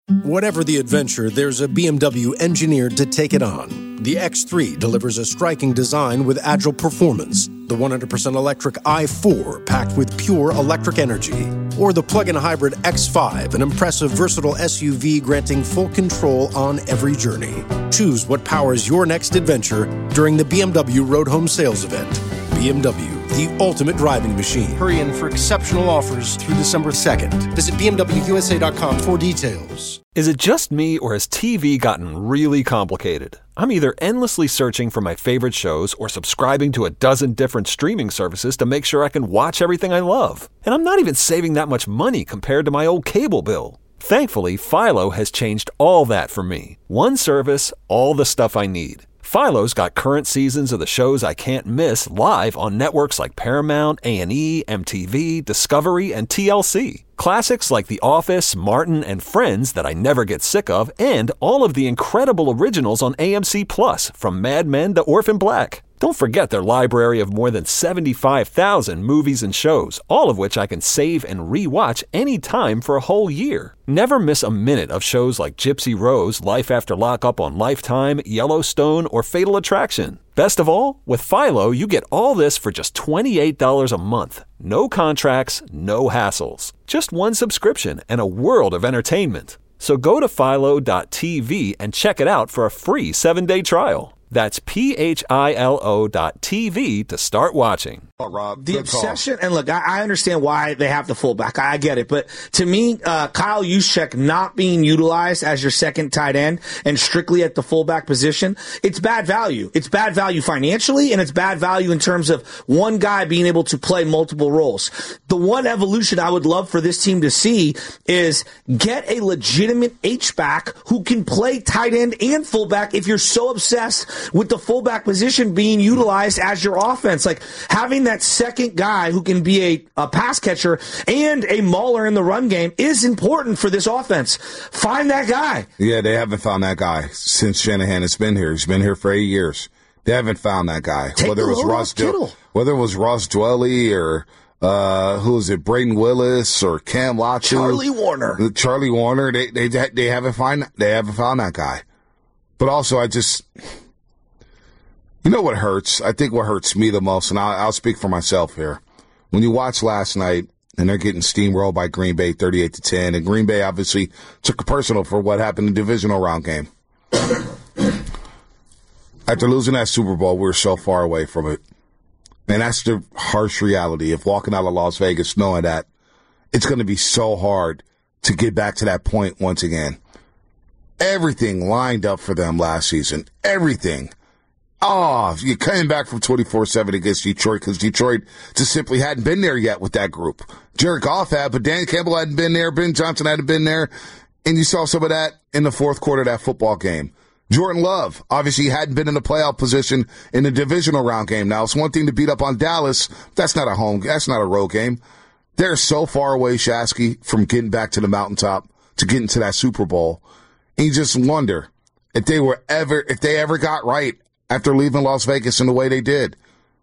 Whatever the adventure, there's a BMW engineered to take it on. The X3 delivers a striking design with agile performance. The 100% electric i4 packed with pure electric energy. Or the plug-in hybrid X5, an impressive versatile SUV granting full control on every journey. Choose what powers your next adventure during the BMW Road Home Sales Event. BMW, the ultimate driving machine. Hurry in for exceptional offers through December 2nd. Visit BMWUSA.com for details. Is it just me, or has TV gotten really complicated? I'm either endlessly searching for my favorite shows or subscribing to a dozen different streaming services to make sure I can watch everything I love. And I'm not even saving that much money compared to my old cable bill. Thankfully, Philo has changed all that for me. One service, all the stuff I need. Philo's got current seasons of the shows I can't miss live on networks like Paramount, A&E, MTV, Discovery, and TLC. Classics like The Office, Martin, and Friends that I never get sick of, and all of the incredible originals on AMC+, from Mad Men to Orphan Black. Don't forget their library of more than 75,000 movies and shows, all of which I can save and re-watch anytime for a whole year. Never miss a minute of shows like Gypsy Rose, Life After Lockup on Lifetime, Yellowstone, or Fatal Attraction. Best of all, with Philo, you get all this for just $28 a month. No contracts, no hassles. Just one subscription and a world of entertainment. So go to philo.tv and check it out for a free 7-day trial. That's philo.tv to start watching. Rob, the obsession, and look, I understand why they have the fullback. I get it. But to me, Kyle Juszczyk not being utilized as your second tight end and strictly at the fullback position, it's bad value. It's bad value financially, and it's bad value in terms of one guy being able to play multiple roles. The one evolution I would love for this team to see is get a legitimate H-back who can play tight end and fullback if you're so obsessed with the fullback position being utilized as your offense. Like having that second guy who can be a pass catcher and a mauler in the run game is important for this offense. Find that guy. Yeah, they haven't found that guy since Shanahan has been here. He's been here for 8 years. They haven't found that guy. Whether it was Ross Dwelly or who is it, Braden Willis or Cam Latu, Charlie Warner. They haven't found that guy. But also, you know what hurts? I think what hurts me the most, and I'll speak for myself here. When you watch last night, and they're getting steamrolled by Green Bay 38-10, and Green Bay obviously took it personal for what happened in the divisional round game. After losing that Super Bowl, we were so far away from it. And that's the harsh reality of walking out of Las Vegas knowing that it's going to be so hard to get back to that point once again. Everything lined up for them last season. Everything. Oh, you're coming back from 24-7 against Detroit because Detroit just simply hadn't been there yet with that group. Jared Goff had, but Dan Campbell hadn't been there. Ben Johnson hadn't been there. And you saw some of that in the fourth quarter of that football game. Jordan Love, obviously, hadn't been in the playoff position in the divisional round game. Now, it's one thing to beat up on Dallas. That's not a road game. They're so far away, Shasky, from getting back to the mountaintop to getting to that Super Bowl. And you just wonder if they ever got right after leaving Las Vegas in the way they did,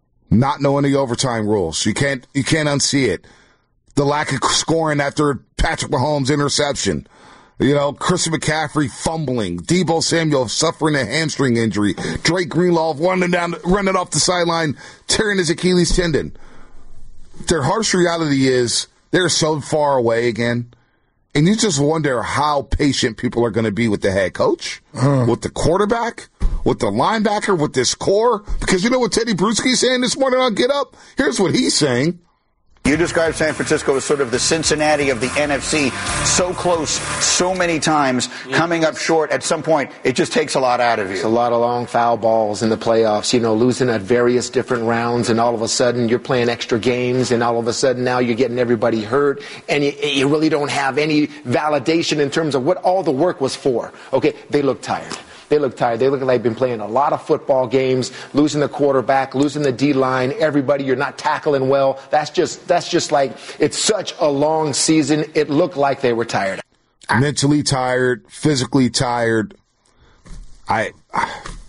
not knowing the overtime rules. You can't unsee it. The lack of scoring after Patrick Mahomes' interception. You know, Christian McCaffrey fumbling. Deebo Samuel suffering a hamstring injury. Drake Greenlaw running off the sideline, tearing his Achilles tendon. Their harsh reality is they're so far away again. And you just wonder how patient people are going to be with the head coach, with the quarterback, with the linebacker, with this core. Because you know what Teddy Bruschi's saying this morning on Get Up? Here's what he's saying. You described San Francisco as sort of the Cincinnati of the NFC, so close so many times, coming up short. At some point, it just takes a lot out of you. It's a lot of long foul balls in the playoffs, losing at various different rounds, and all of a sudden you're playing extra games, and all of a sudden now you're getting everybody hurt, and you really don't have any validation in terms of what all the work was for. Okay, they look tired. They look tired. They look like they've been playing a lot of football games, losing the quarterback, losing the D-line, everybody. You're not tackling well. That's just like, it's such a long season. It looked like they were tired. Mentally tired, physically tired.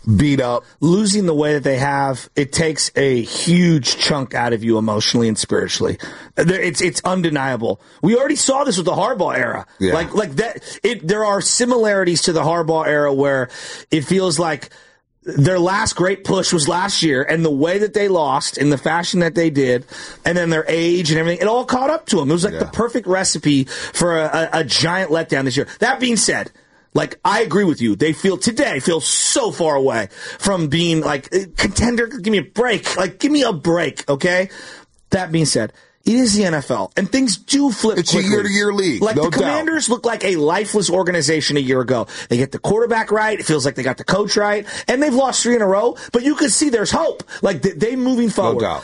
beat up. Losing the way that they have, it takes a huge chunk out of you emotionally and spiritually. It's undeniable. We already saw this with the Harbaugh era. Yeah. Like that. There are similarities to the Harbaugh era where it feels like their last great push was last year, and the way that they lost in the fashion that they did, and then their age and everything, it all caught up to them. It was like the perfect recipe for a giant letdown this year. That being said, like, I agree with you. They feel so far away from being like contender. Give me a break. Like, give me a break. Okay. That being said, it is the NFL, and things do flip It's quickly. a year-to-year league. Like, no the Commanders look like a lifeless organization a year ago. They get the quarterback right. It feels like they got the coach right. And they've lost 3 in a row, but you can see there's hope. Like, they moving forward. No doubt.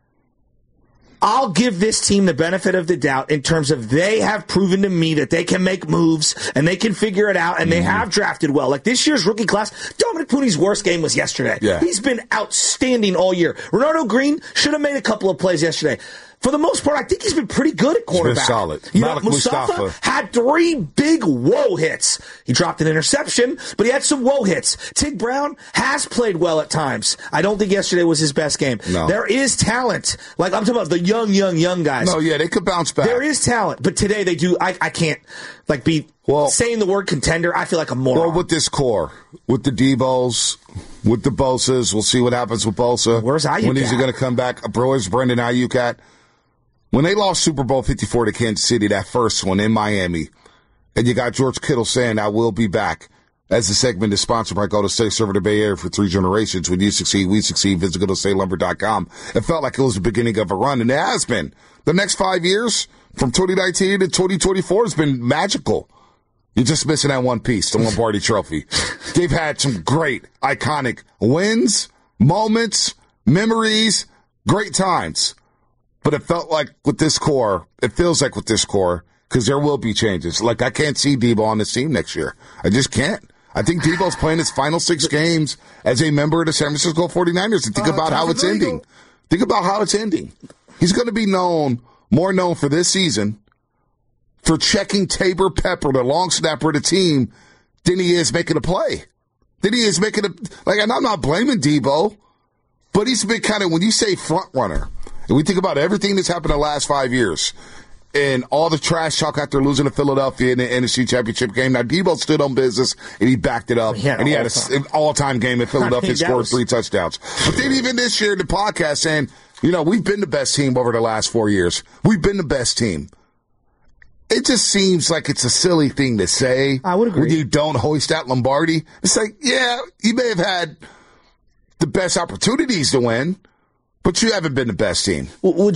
I'll give this team the benefit of the doubt in terms of they have proven to me that they can make moves and they can figure it out, and they have drafted well. Like, this year's rookie class, Dominic Poone's worst game was yesterday. Yeah. He's been outstanding all year. Renardo Green should have made a couple of plays yesterday. For the most part, I think he's been pretty good at quarterback. He's been solid. You know, Malik Mustafa Mustafa had 3 big whoa hits. He dropped an interception, but he had some whoa hits. Tig Brown has played well at times. I don't think yesterday was his best game. No. There is talent. Like, I'm talking about the young guys. No, yeah, they could bounce back. There is talent, but today they do. I can't be saying the word contender. I feel like a moron. Well, with this core, with the Debos, with the Bosas, we'll see what happens with Bosa. Where's Ayuk when he's at? going to come back? Where's Brendan Ayuk at? When they lost Super Bowl 54 to Kansas City, that first one in Miami, and you got George Kittle saying, "I will be back," as the segment is sponsored by Golden State, serving the Bay Area for 3 generations. When you succeed, we succeed. Visit GoldenStateLumber.com. It felt like it was the beginning of a run, and it has been. The next 5 years, from 2019 to 2024, has been magical. You're just missing that one piece, the Lombardi Trophy. They've had some great, iconic wins, moments, memories, great times. But it felt like with this core, it feels like with this core, because there will be changes. Like, I can't see Debo on this team next year. I just can't. I think Debo's playing his final 6 games as a member of the San Francisco 49ers. And think about how it's ending. Think about how it's ending. He's going to be more known for this season for checking Tabor Pepper, the long snapper of the team, than he is making a play. And I'm not blaming Debo, but he's been kind of, when you say front runner, and we think about everything that's happened in the last 5 years and all the trash talk after losing to Philadelphia in the NFC Championship game. Now, Debo stood on business, and he backed it up, and he had an all-time game in Philadelphia, scored 3 touchdowns. But then even this year in the podcast saying, we've been the best team over the last 4 years. We've been the best team. It just seems like it's a silly thing to say. I would agree. When you don't hoist that Lombardi. It's like, yeah, you may have had the best opportunities to win, but you haven't been the best team. What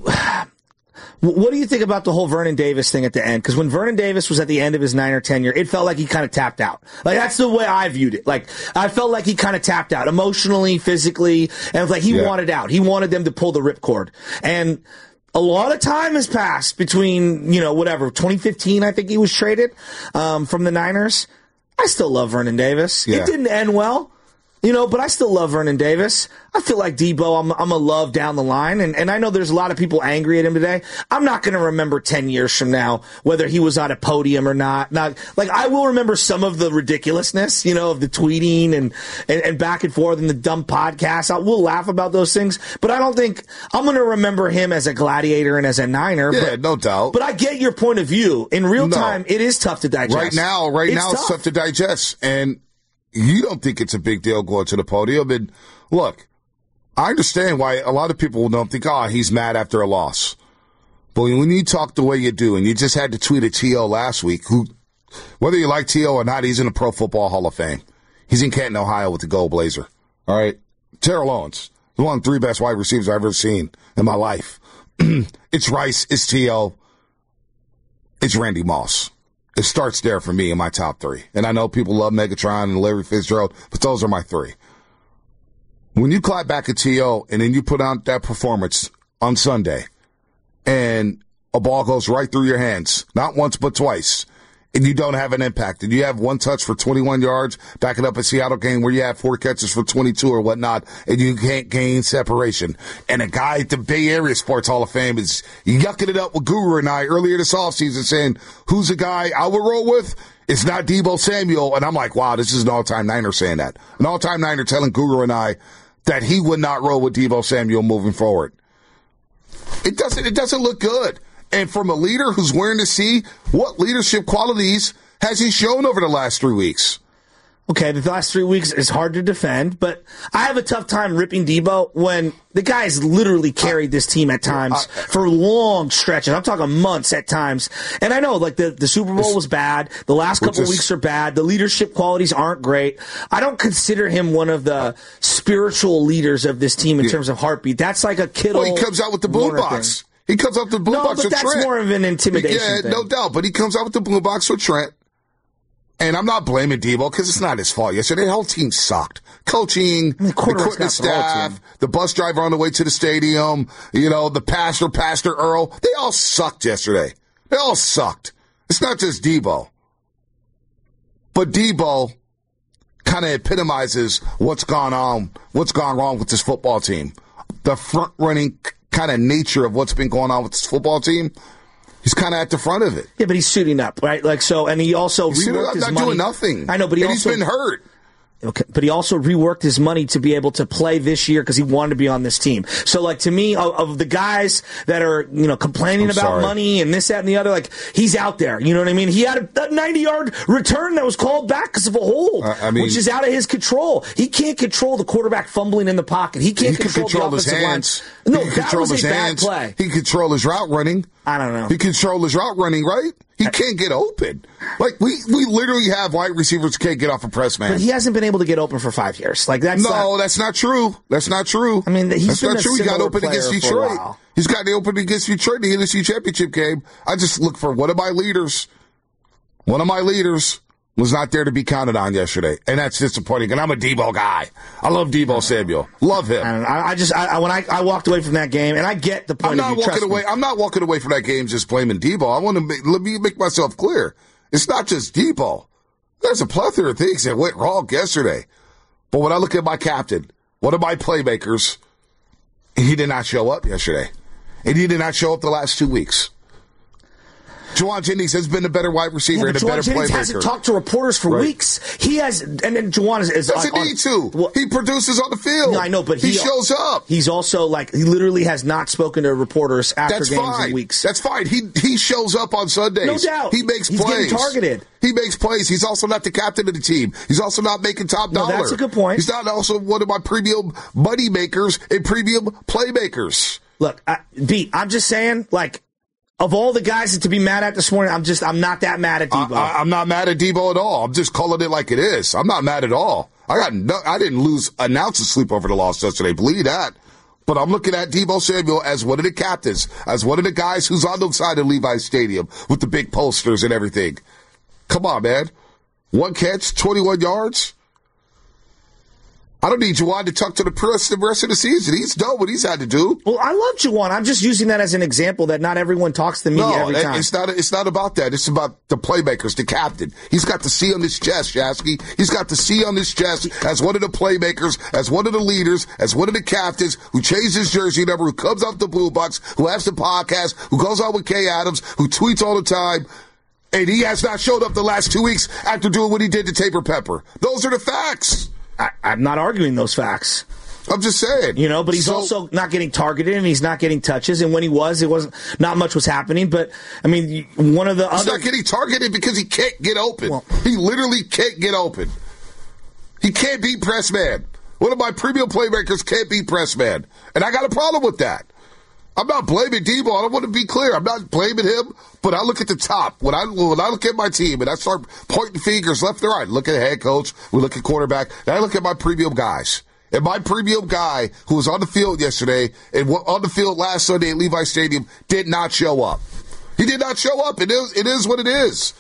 do you think about the whole Vernon Davis thing at the end? Because when Vernon Davis was at the end of his 9 or 10 year, it felt like he kind of tapped out. Like, that's the way I viewed it. Like, I felt like he kind of tapped out emotionally, physically, and it was like he wanted out. He wanted them to pull the ripcord. And a lot of time has passed between, 2015, I think he was traded from the Niners. I still love Vernon Davis. Yeah. It didn't end well. But I still love Vernon Davis. I feel like Debo, I'm a love down the line. And I know there's a lot of people angry at him today. I'm not going to remember 10 years from now whether he was on a podium or not. Like, I will remember some of the ridiculousness, of the tweeting and back and forth and the dumb podcasts. We'll laugh about those things. But I don't think I'm going to remember him as a Gladiator and as a Niner. Yeah, no doubt. But I get your point of view. In real time, it is tough to digest. Right now, it's tough to digest. And you don't think it's a big deal going to the podium. And look, I understand why a lot of people don't think, he's mad after a loss. But when you talk the way you do, and you just had to tweet at T.O. last week, who, whether you like T.O. or not, he's in the Pro Football Hall of Fame. He's in Canton, Ohio with the Gold Blazer. All right? Terrell Owens, one of the 3 best wide receivers I've ever seen in my life. It's Rice, it's T.O., it's Randy Moss. It starts there for me in my top 3. And I know people love Megatron and Larry Fitzgerald, but those are my 3. When you clap back at T.O. and then you put out that performance on Sunday and a ball goes right through your hands, not once but twice, and you don't have an impact, and you have 1 touch for 21 yards, back it up a Seattle game where you have 4 catches for 22 or whatnot, and you can't gain separation. And a guy at the Bay Area Sports Hall of Fame is yucking it up with Guru and I earlier this offseason saying, who's the guy I would roll with? It's not Deebo Samuel. And I'm like, wow, this is an all-time Niner saying that. An all-time Niner telling Guru and I that he would not roll with Deebo Samuel moving forward. It doesn't look good. And from a leader who's wearing the C, what leadership qualities has he shown over the last 3 weeks? Okay, the last 3 weeks is hard to defend, but I have a tough time ripping Deebo when the guy has literally carried this team at times for long stretches. I'm talking months at times. And I know, like, the Super Bowl was bad. The last couple of weeks are bad. The leadership qualities aren't great. I don't consider him one of the spiritual leaders of this team in terms of heartbeat. That's like a Kittle. Well, he comes out with the boombox. He comes out with the boombox with Trent. No, but that's more of an intimidation thing. No doubt. But he comes out with the boombox with Trent. And I'm not blaming Deebo because it's not his fault. Yesterday, the whole team sucked. Coaching, the equipment staff, the bus driver on the way to the stadium, the Pastor Earl. They all sucked yesterday. They all sucked. It's not just Deebo. But Deebo kind of epitomizes what's gone wrong with this football team. The front-running kind of nature of what's been going on with this football team. He's kind of at the front of it. Yeah, but he's suiting up, right? And he also reworked his money. Not doing nothing. I know, but he's been hurt. Okay, but he also reworked his money to be able to play this year because he wanted to be on this team. So, to me, of the guys that are, complaining about money and this, that, and the other, he's out there. You know what I mean? He had a 90-yard return that was called back because of a hold, which is out of his control. He can't control the quarterback fumbling in the pocket. He can't control the offensive line. No, that was a bad play. He can control his route running. I don't know. He can control his route running, right? He can't get open. We literally have wide receivers who can't get off a press man. But he hasn't been able to get open for 5 years. That's not true. That's not true. I mean, that's not true. He got open against Detroit. He's got open against Detroit in the NFC Championship game. I just look for one of my leaders. One of my leaders was not there to be counted on yesterday, and that's disappointing. And I'm a Deebo guy. I love Deebo Samuel. Love him. I don't know. When I walked away from that game, and I get the point of view. I'm not walking away from that game just blaming Deebo. I want to let me make myself clear. It's not just Deebo. There's a plethora of things that went wrong yesterday. But when I look at my captain, one of my playmakers, he did not show up yesterday, and he did not show up the last 2 weeks. Juwan Jennings has been a better wide receiver and a better playmaker. Juwan Jennings hasn't talked to reporters for weeks. He has, and then Juwan is doesn't need to. Well, he produces on the field. No, I know, but he shows up. He's also he literally has not spoken to reporters after games in weeks. That's fine. He shows up on Sundays. No doubt. He makes plays. He's getting targeted. He makes plays. He's also not the captain of the team. He's also not making top dollar. That's a good point. He's not also one of my premium money makers and premium playmakers. Look, I'm just saying, of all the guys to be mad at this morning, I'm not that mad at Deebo. I'm not mad at Deebo at all. I'm just calling it like it is. I'm not mad at all. I didn't lose an ounce of sleep over the loss yesterday. Believe that. But I'm looking at Deebo Samuel as one of the captains, as one of the guys who's on the side of Levi's Stadium with the big posters and everything. Come on, man. 1 catch, 21 yards. I don't need Juwan to talk to the rest of the season. He's done what he's had to do. Well, I love Juwan. I'm just using that as an example that not everyone talks to me every time. It's not about that. It's about the playmakers, the captain. He's got the C on his chest, Jasky. He's got the C on his chest as one of the playmakers, as one of the leaders, as one of the captains who changed his jersey number, who comes off the Blue Box, who has the podcast, who goes on with Kay Adams, who tweets all the time. And he has not showed up the last 2 weeks after doing what he did to Tabor Pepper. Those are the facts. I'm not arguing those facts. I'm just saying. But he's also not getting targeted and he's not getting touches. And when he was, not much was happening. But, one of the He's not getting targeted because he can't get open. Well, he literally can't get open. He can't beat press man. One of my premium playmakers can't beat press man. And I got a problem with that. I'm not blaming Deebo. I don't want to be clear. I'm not blaming him, but I look at the top. When I look at my team and I start pointing fingers left and right, look at the head coach, we look at quarterback, and I look at my premium guys. And my premium guy who was on the field yesterday and on the field last Sunday at Levi Stadium did not show up. He did not show up. It is what it is.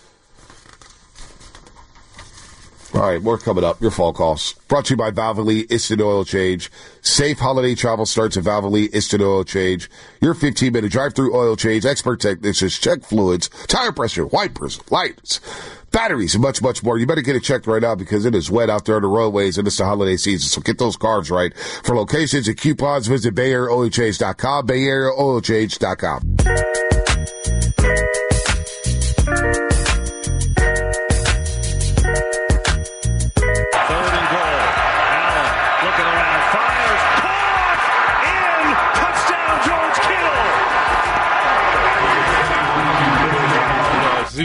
All right, more coming up. Your phone calls. Brought to you by Valvoline Instant Oil Change. Safe holiday travel starts at Valvoline Instant Oil Change. Your 15-minute drive-through oil change. Expert technicians check fluids, tire pressure, wipers, lights, batteries, and much, much more. You better get it checked right now because it is wet out there on the roadways and it's the holiday season. So get those carbs right. For locations and coupons, visit BayAreaOilChange.com, BayAreaOilChange.com.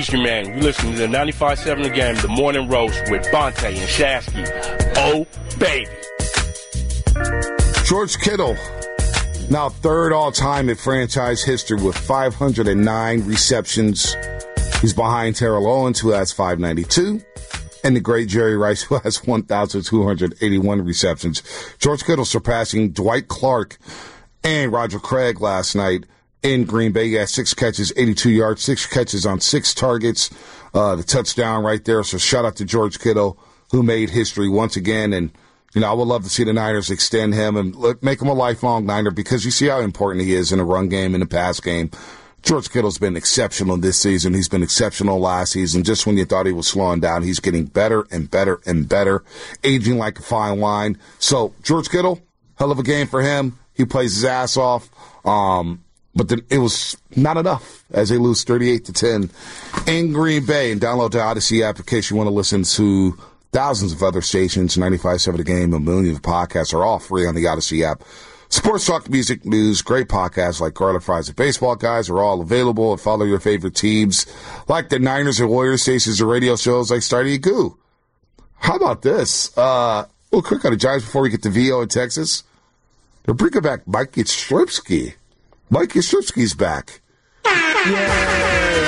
It's your man. You listen to the 95.7 The Game, The Morning Roast with Bonte and Shasky. Oh, baby. George Kittle, now third all-time in franchise history with 509 receptions. He's behind Terrell Owens, who has 592, and the great Jerry Rice, who has 1,281 receptions. George Kittle surpassing Dwight Clark and Roger Craig last night in Green Bay. He had 6 catches, 82 yards, 6 catches on 6 targets. The touchdown right there. So shout out to George Kittle, who made history once again. And, you know, I would love to see the Niners extend him and make him a lifelong Niner, because you see how important he is in the run game, in the pass game. George Kittle's been exceptional this season. He's been exceptional last season. Just when you thought he was slowing down, he's getting better and better and better, aging like a fine wine. So George Kittle, hell of a game for him. He plays his ass off. But then it was not enough as they lose 38-10 in Green Bay. And download the Odyssey app in case you want to listen to thousands of other stations. 95.7 The Game, a million of podcasts are all free on the Odyssey app. Sports talk, music, news, great podcasts like Garlic Fries and Baseball Guys are all available. And follow your favorite teams like the Niners and Warriors stations and radio shows like Starty Goo. How about this? Real quick on the Giants before we get to VO in Texas. They're bringing back Mike Yastrzemski. Mike Yastrzemski's back. Yay!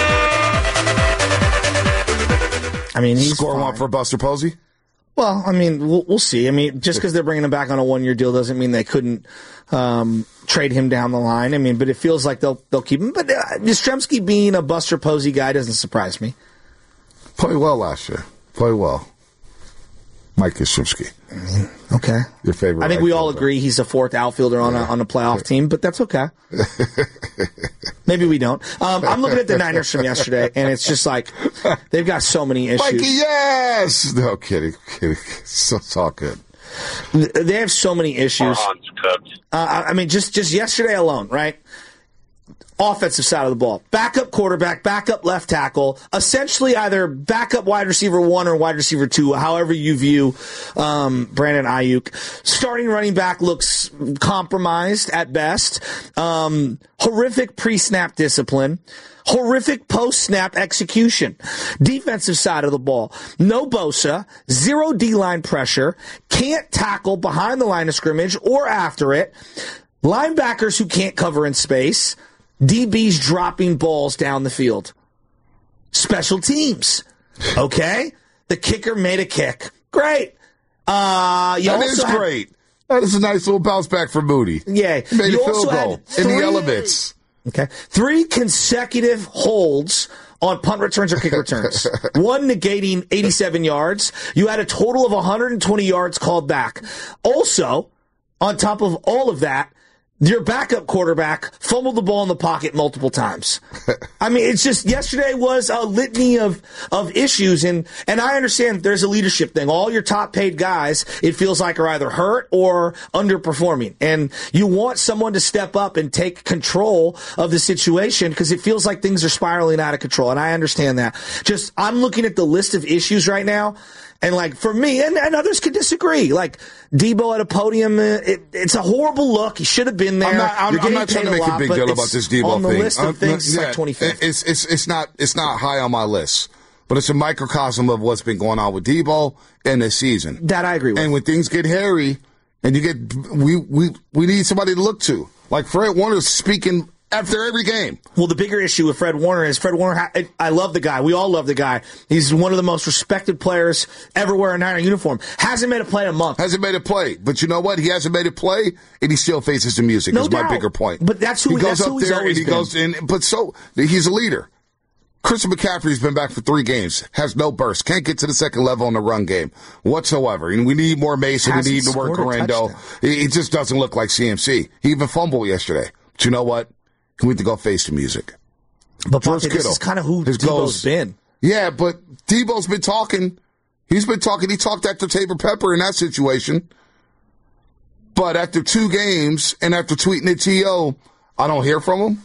I mean, he's Score fine. one for Buster Posey? Well, I mean, we'll see. I mean, just because they're bringing him back on a 1-year deal doesn't mean they couldn't trade him down the line. I mean, but it feels like they'll keep him. But Yastrzemski being a Buster Posey guy doesn't surprise me. Played well last year. Played well. Mike Yastrzemski. I mean, okay. Your favorite. I think we all agree he's a 4th outfielder on a playoff team, but that's okay. Maybe we don't. I'm looking at the Niners from yesterday, and it's just like they've got so many issues. Mikey, yes! No, kidding. It's all good. They have so many issues. I mean, just yesterday alone, right? Offensive side of the ball. Backup quarterback, backup left tackle, essentially either backup wide receiver 1 or wide receiver 2, however you view Brandon Ayuk. Starting running back looks compromised at best. Horrific pre-snap discipline. Horrific post-snap execution. Defensive side of the ball. No Bosa, 0 D-line pressure, can't tackle behind the line of scrimmage or after it. Linebackers who can't cover in space. DBs dropping balls down the field. Special teams. Okay? The kicker made a kick. Great. That is great. That is a nice little bounce back for Moody. Yeah. He made a field goal in the elements. Okay. 3 consecutive holds on punt returns or kick returns. 1 negating 87 yards. You had a total of 120 yards called back. Also, on top of all of that, your backup quarterback fumbled the ball in the pocket multiple times. I mean, it's just, yesterday was a litany of issues, and I understand there's a leadership thing. All your top paid guys, it feels like, are either hurt or underperforming. And you want someone to step up and take control of the situation because it feels like things are spiraling out of control. And I understand that. Just, I'm looking at the list of issues right now. And, like, for me, and others could disagree, like, Debo at a podium, it's a horrible look. He should have been there. I'm not trying to make a big deal about this Debo thing. On the list of things, it's like 25th. It's not high on my list. But it's a microcosm of what's been going on with Debo in this season. That I agree with. And when things get hairy, and you get, we need somebody to look to. Like, Fred Warner's speaking after every game. Well, the bigger issue with Fred Warner is I love the guy. We all love the guy. He's one of the most respected players ever wear a Niner uniform. Hasn't made a play in a month. Hasn't made a play. But you know what? He hasn't made a play, and he still faces the music. No is doubt. My bigger point. But that's who he goes up there and he goes in. But so he's a leader. Christian McCaffrey's been back for 3 games. Has no burst. Can't get to the second level in the run game whatsoever. And we need more Mason. We need to work Orlando. It just doesn't look like CMC. He even fumbled yesterday. But you know what? He went to go face the music. But this is kind of who Debo's been. Yeah, but Debo's been talking. He's been talking. He talked after Tabor Pepper in that situation. But after 2 games and after tweeting at T.O., I don't hear from him.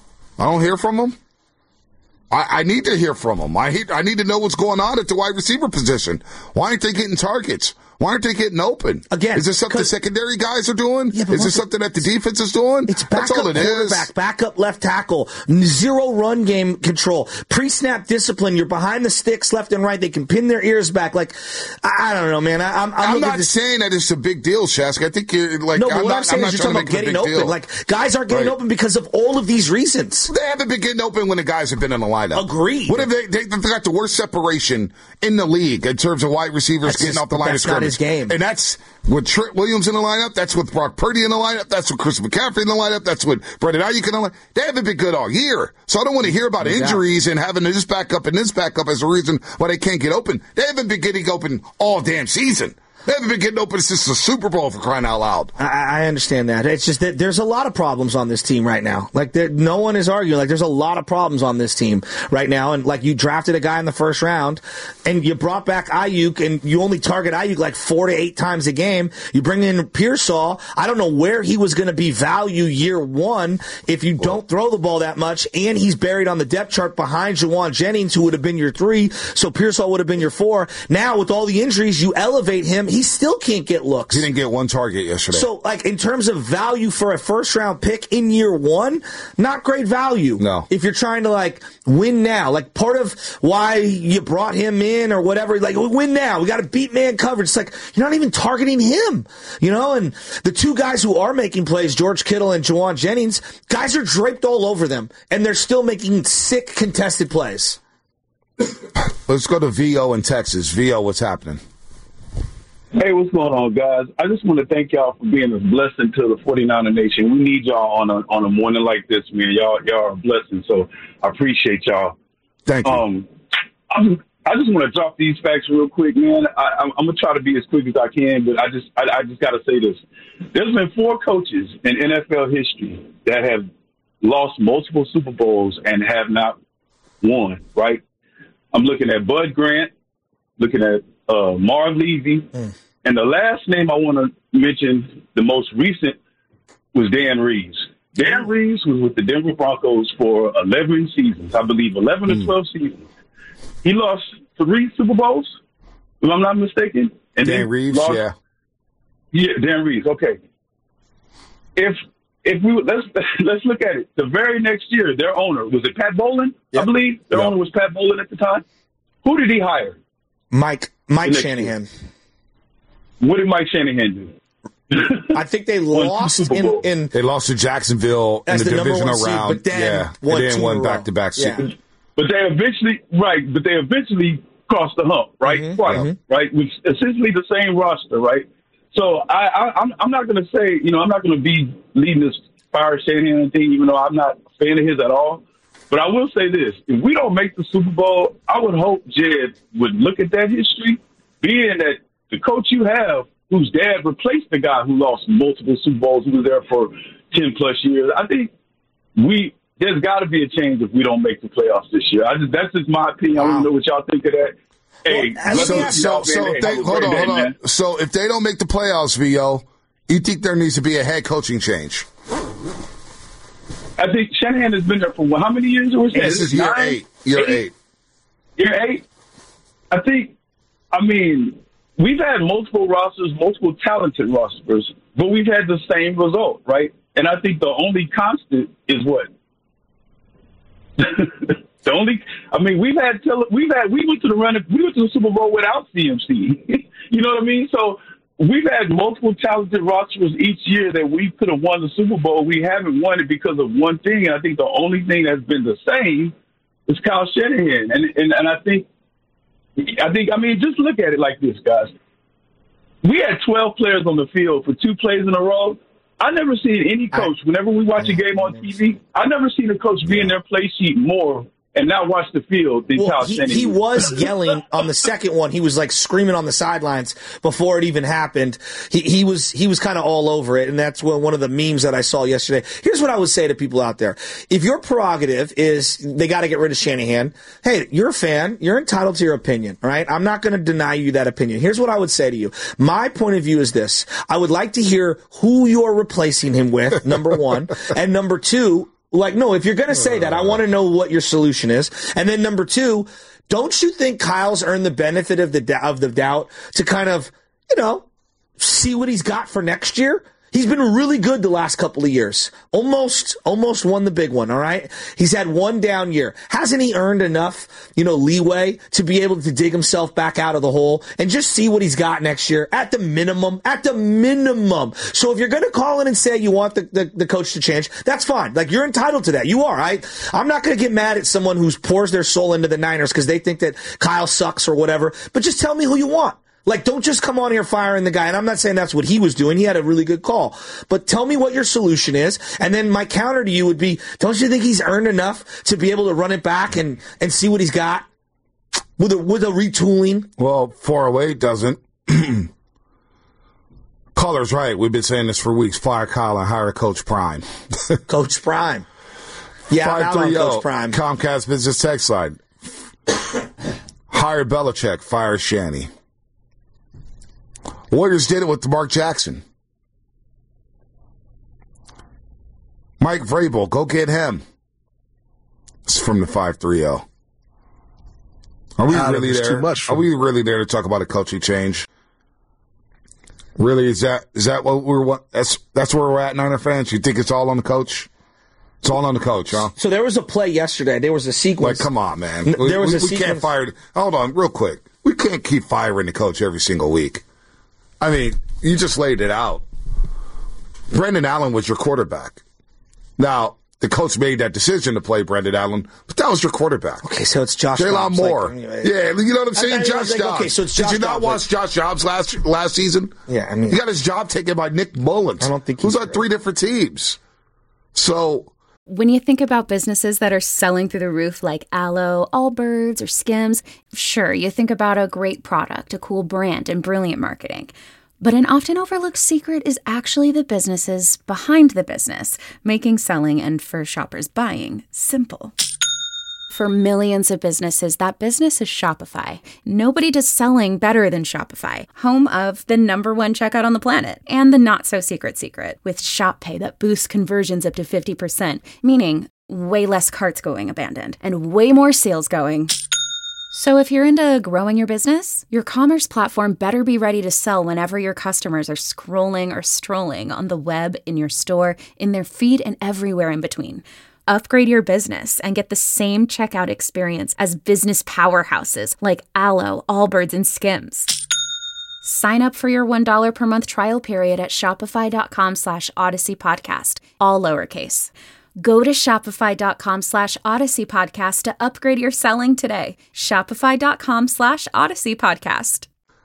I need to hear from him. I need to know what's going on at the wide receiver position. Why aren't they getting targets? Why aren't they getting open? Again, is this something the secondary guys are doing? Yeah, is this something that the defense is doing? It's That's all it quarterback, is. Backup left tackle, zero run game control, pre-snap discipline. You're behind the sticks left and right. They can pin their ears back. Like, I don't know, man. I'm not saying that it's a big deal, Shask. I think you're like, no, but what I'm saying is you're talking about getting open. Deal. Like, guys aren't getting open because of all of these reasons. They haven't been getting open when the guys have been in the lineup. Agreed. What have they've got the worst separation in the league in terms of wide receivers getting off the line of scrimmage. That's not his game. And that's with Trent Williams in the lineup. That's with Brock Purdy in the lineup. That's with Chris McCaffrey in the lineup. That's with Brandon Ayuk in the lineup. They haven't been good all year. So I don't want to hear about injuries and having this backup and this backup as a reason why they can't get open. They haven't been getting open all damn season. They haven't been getting open since the Super Bowl, for crying out loud. I understand that. It's just that there's a lot of problems on this team right now. Like, no one is arguing. Like, there's a lot of problems on this team right now. And, like, you drafted a guy in the first round, and you brought back Ayuk, and you only target Ayuk like 4 to 8 times a game. You bring in Pearsall. I don't know where he was going to be value year one if you don't throw the ball that much, and he's buried on the depth chart behind Jauan Jennings, who would have been your 3, so Pearsall would have been your 4. Now, with all the injuries, you elevate him. He still can't get looks. He didn't get one target yesterday. So, like, in terms of value for a first-round pick in year one, not great value. No. If you're trying to, like, win now. Like, part of why you brought him in or whatever, like, win now. We got to beat man coverage. It's like, you're not even targeting him, you know? And the 2 guys who are making plays, George Kittle and Jauan Jennings, guys are draped all over them, and they're still making sick contested plays. Let's go to VO in Texas. VO, what's happening? Hey, what's going on, guys? I just want to thank y'all for being a blessing to the 49er Nation. We need y'all on a morning like this, man. Y'all are a blessing, so I appreciate y'all. Thank you. I just want to drop these facts real quick, man. I'm gonna try to be as quick as I can, but I just got to say this. There's been 4 coaches in NFL history that have lost multiple Super Bowls and have not won. Right? I'm looking at Bud Grant, looking at Marv Levy, and the last name I want to mention, the most recent, was Dan Reeves. Dan Reeves was with the Denver Broncos for 11 seasons, I believe 11 or 12 seasons. He lost 3 Super Bowls, if I'm not mistaken. And Dan Reeves, yeah, Dan Reeves. Okay, if we let's look at it. The very next year, their owner was it Pat Bowlen? Yep. I believe their owner was Pat Bowlen at the time. Who did he hire? Mike Shanahan. What did Mike Shanahan do? I think they lost in they lost to Jacksonville in the divisional round. But then won back-to-back seasons. But they eventually crossed the hump, right? Mm-hmm. Twice, Mm-hmm. right? With essentially the same roster, right? So I'm not going to say, I'm not going to be leading this fire Shanahan thing, even though I'm not a fan of his at all. But I will say this: if we don't make the Super Bowl, I would hope Jed would look at that history, being that the coach you have, whose dad replaced the guy who lost multiple Super Bowls, who was there for 10 plus years. I think there's got to be a change if we don't make the playoffs this year. That's just my opinion. Wow. I don't know what y'all think of that. Hey, hold on. So if they don't make the playoffs, VO, you think there needs to be a head coaching change? I think Shanahan has been there for how many years? This is year 8. Year 8. Year 8? I mean, we've had multiple rosters, multiple talented rosters, but we've had the same result, right? And I think the only constant is what? we went to the Super Bowl without CMC. You know what I mean? So we've had multiple talented rosters each year that we could have won the Super Bowl. We haven't won it because of one thing, and I think the only thing that's been the same is Kyle Shanahan. And I think, just look at it like this, guys. We had 12 players on the field for 2 plays in a row. I never seen any coach, whenever we watch a game on TV, I never seen a coach be in their play sheet more and not watch the field than Kyle Shanahan. He was yelling on the second one. He was like screaming on the sidelines before it even happened. He was kind of all over it, and that's one of the memes that I saw yesterday. Here's what I would say to people out there. If your prerogative is they got to get rid of Shanahan, hey, you're a fan. You're entitled to your opinion, all right? I'm not going to deny you that opinion. Here's what I would say to you. My point of view is this. I would like to hear who you're replacing him with, number one, and number two, if you're going to say that, I want to know what your solution is. And then number two, don't you think Kyle's earned the benefit of the doubt to kind of see what he's got for next year. He's been really good the last couple of years. Almost won the big one, all right? He's had one down year. Hasn't he earned enough, leeway to be able to dig himself back out of the hole and just see what he's got next year at the minimum? At the minimum. So if you're going to call in and say you want the coach to change, that's fine. Like, you're entitled to that. You are. I'm not going to get mad at someone who pours their soul into the Niners because they think that Kyle sucks or whatever, but just tell me who you want. Like, don't just come on here firing the guy. And I'm not saying that's what he was doing. He had a really good call. But tell me what your solution is. And then my counter to you would be, don't you think he's earned enough to be able to run it back and see what he's got with a retooling? Well, 408 doesn't. Caller's right. We've been saying this for weeks. Fire Kyle and hire Coach Prime. Coach Prime. Yeah, 530 Coach Prime. Comcast Business Text Line. Hire Belichick. Fire Shanny. Warriors did it with Mark Jackson. Mike Vrabel, go get him. It's from the 530. Are we really there? Too much Are we really there to talk about a coaching change? Really, is that what that's where we're at, Niner fans? You think it's all on the coach? It's all on the coach, huh? So there was a play yesterday. There was a sequence. Like, come on, man. We can't fire. Hold on, real quick. We can't keep firing the coach every single week. I mean, you just laid it out. Brendan Allen was your quarterback. Now, the coach made that decision to play Brendan Allen, but that was your quarterback. Okay, so it's Josh Jalen Moore. Like, yeah, you know what I'm saying? Josh Dobbs. Okay, so it's Josh Did you not watch Josh Dobbs last season? Yeah, I mean, he got his job taken by Nick Mullins. I don't think who's on 3 different teams. So when you think about businesses that are selling through the roof like Aloe, Allbirds, or Skims, sure, you think about a great product, a cool brand, and brilliant marketing. But an often overlooked secret is actually the businesses behind the business, making selling and for shoppers buying simple. For millions of businesses, that business is Shopify. Nobody does selling better than Shopify, home of the #1 checkout on the planet, and the not-so-secret secret, with Shop Pay that boosts conversions up to 50%, meaning way less carts going abandoned, and way more sales going. So if you're into growing your business, your commerce platform better be ready to sell whenever your customers are scrolling or strolling on the web, in your store, in their feed, and everywhere in between. Upgrade your business and get the same checkout experience as business powerhouses like Aloe, Allbirds, and Skims. Sign up for your $1 per month trial period at shopify.com/Odyssey Podcast, all lowercase. Go to shopify.com/Odyssey Podcast to upgrade your selling today. Shopify.com/Odyssey Podcast.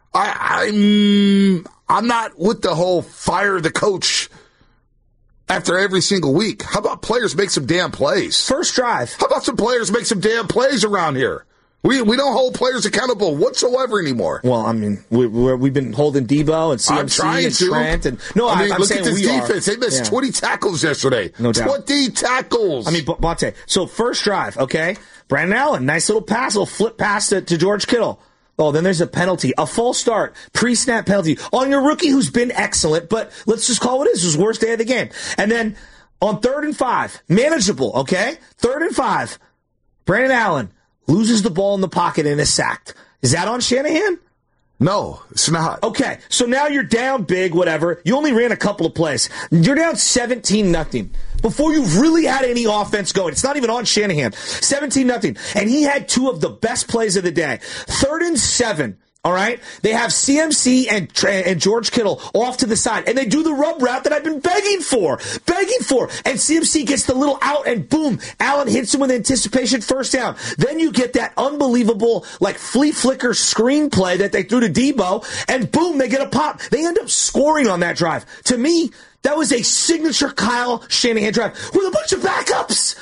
I'm not with the whole fire the coach after every single week. How about players make some damn plays? First drive. How about some players make some damn plays around here? We don't hold players accountable whatsoever anymore. Well, I mean, we've been holding Debo and CMC and Trent. And, no, I mean, I'm look saying at this we defense. Are. They missed 20 tackles yesterday. No doubt. 20 tackles. I mean, Bonte. So first drive, okay? Brandon Allen, nice little pass, little flip pass to George Kittle. Oh, then there's a penalty, a false start, pre-snap penalty on your rookie who's been excellent, but let's just call it his worst day of the game. And then on 3rd and 5, manageable, okay? 3rd and 5, Brandon Allen loses the ball in the pocket and is sacked. Is that on Shanahan? No, it's not. Okay, so now you're down big, whatever. You only ran a couple of plays. You're down 17-0 before you've really had any offense going. It's not even on Shanahan. 17-0. And he had 2 of the best plays of the day. 3rd and 7. All right? They have CMC and George Kittle off to the side, and they do the rub route that I've been begging for. And CMC gets the little out, and boom, Allen hits him with anticipation, first down. Then you get that unbelievable, like, flea flicker screen play that they threw to Debo, and boom, they get a pop. They end up scoring on that drive. To me, that was a signature Kyle Shanahan drive with a bunch of backups.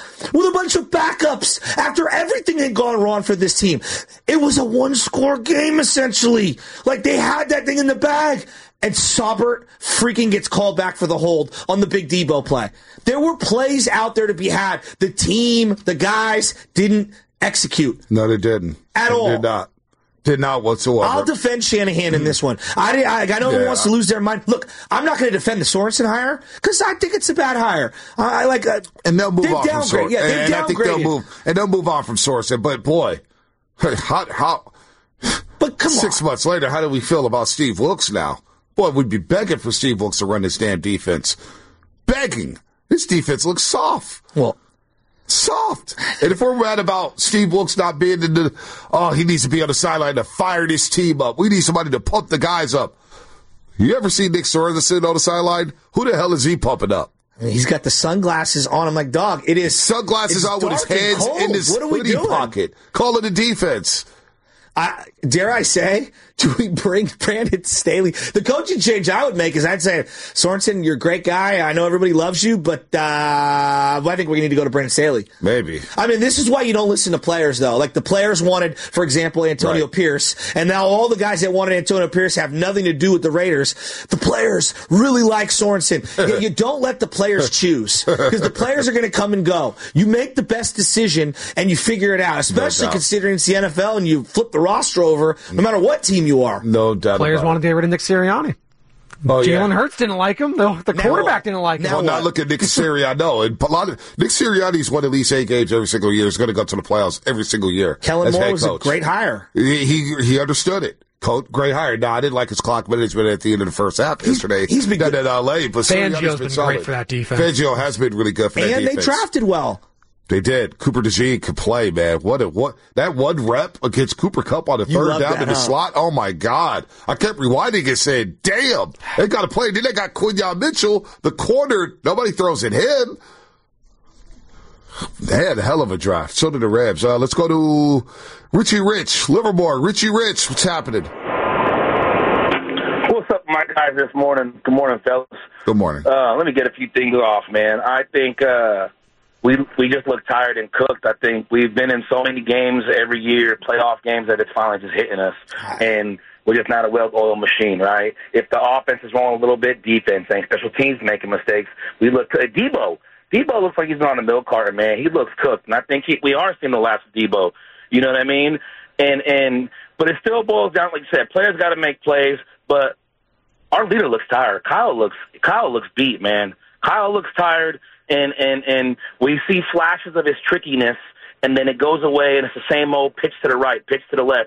After everything had gone wrong for this team. It was a 1-score game, essentially. Like, they had that thing in the bag. And Saubert freaking gets called back for the hold on the big Debo play. There were plays out there to be had. The team, the guys, didn't execute. No, they didn't. At all. Did not. Did not whatsoever. I'll defend Shanahan in this one. I know who wants to lose their mind. Look, I'm not going to defend the Sorensen hire because I think it's a bad hire. And they'll move on from Sorensen. Yeah, and I think they'll move on from Sorensen. But boy, how But come on. 6 months later, how do we feel about Steve Wilks now? Boy, we'd be begging for Steve Wilks to run this damn defense. Begging. This defense looks soft. Well, soft. And if we're mad about Steve Wilks not being he needs to be on the sideline to fire this team up. We need somebody to pump the guys up. You ever see Nick Sorensen on the sideline? Who the hell is he pumping up? He's got the sunglasses on. I'm like, dog, it is. Sunglasses on with his hands in his hoodie pocket. Call it a defense. Dare I say, do we bring Brandon Staley? The coaching change I would make is I'd say, Sorensen, you're a great guy. I know everybody loves you, but I think we need to go to Brandon Staley. Maybe. I mean, this is why you don't listen to players, though. Like, the players wanted, for example, Antonio Pierce, and now all the guys that wanted Antonio Pierce have nothing to do with the Raiders. The players really like Sorensen. You don't let the players choose, because the players are going to come and go. You make the best decision, and you figure it out, especially considering it's the NFL, and you flip the roster over no matter what team you are. No doubt. Players wanted to get rid of Nick Sirianni. Jalen Hurts didn't like him. The quarterback didn't like him. Well, now look at Nick Sirianni. And Nick Sirianni's won at least 8 games every single year. He's going to go to the playoffs every single year. Kellen Moore was a great hire. He understood it. Great hire. Now, I didn't like his clock management at the end of the first half yesterday. He's been good at L.A., but Fangio's been solid. great for that defense. Fangio has been really good for that defense. And they drafted well. They did. Cooper DeJean could play, man. What that one rep against Cooper Kupp on the third down in the slot. Oh my God! I kept rewinding and saying, "Damn, they got to play." Then they got Quinyon Mitchell, the corner. Nobody throws at him. They had a hell of a draft. So did the Rams. Let's go to Richie Rich, Livermore. Richie Rich, what's happening? What's up, my guys? This morning. Good morning, fellas. Good morning. Let me get a few things off, man. I think. We just look tired and cooked. I think we've been in so many games every year, playoff games, that it's finally just hitting us. And we're just not a well-oiled machine, right? If the offense is wrong a little bit, defense ain't. Special teams making mistakes. We look to Debo. Debo looks like he's on the milk carton, man. He looks cooked. And I think we are seeing the last of Debo. You know what I mean? But it still boils down, like you said, players got to make plays, but our leader looks tired. Kyle looks beat, man. Kyle looks tired. And we see flashes of his trickiness, and then it goes away, and it's the same old pitch to the right, pitch to the left.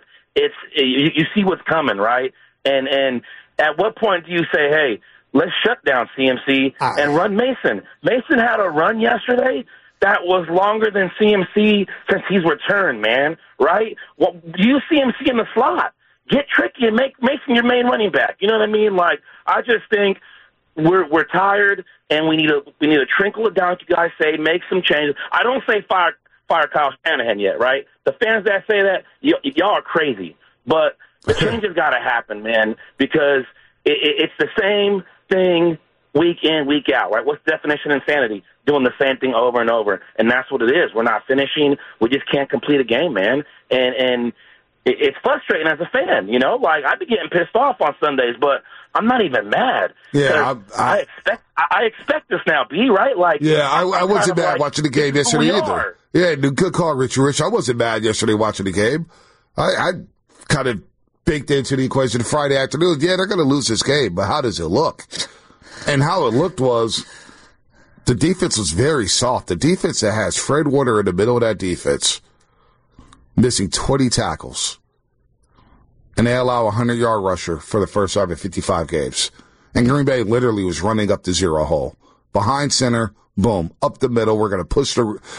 You see what's coming, right? And at what point do you say, hey, let's shut down CMC and run Mason? Mason had a run yesterday that was longer than CMC since he's returned, man, right? Well, do you CMC in the slot? Get tricky and make Mason your main running back. You know what I mean? Like, I just think we're tired, and we need to trickle it down. You guys say make some changes. I don't say fire Kyle Shanahan yet, right? The fans that say that, y'all are crazy. But the changes got to happen, man, because it's the same thing week in, week out, right? What's the definition of insanity? Doing the same thing over and over, and that's what it is. We're not finishing. We just can't complete a game, man, and it's frustrating as a fan, you know? Like, I'd be getting pissed off on Sundays, but I'm not even mad. Yeah, I expect this now, B, right? Like, yeah, I wasn't mad watching the game yesterday either. Yeah, good call, Rich. I wasn't mad yesterday watching the game. I kind of baked into the equation Friday afternoon. Yeah, they're going to lose this game, but how does it look? And how it looked was the defense was very soft. The defense that has Fred Warner in the middle of that defense missing 20 tackles. And they allow a 100-yard rusher for the first time in 55 games. And Green Bay literally was running up the zero hole. Behind center, boom, up the middle. We're going to push